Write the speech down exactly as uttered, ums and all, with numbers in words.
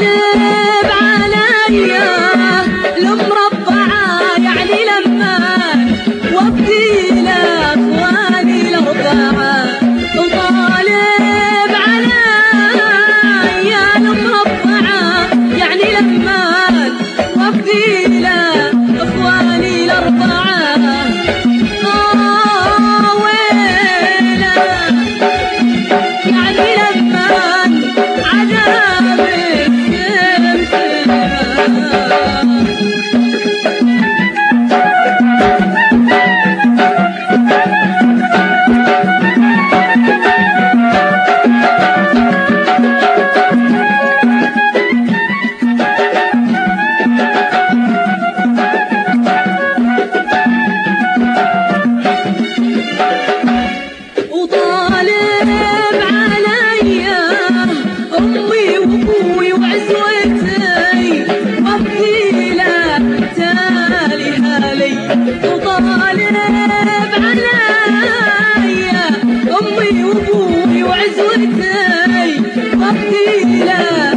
وطالب عليا المربعة يعني لما وابدي لاخواني الاربعة وطالب عليا المربعة يعني لما وابدي لاخواني الاربعة أمي وأبوي وعزوتي وابدي لا تالي هالي وطالب عليا أمي وأبوي وعزوتي وابدي لا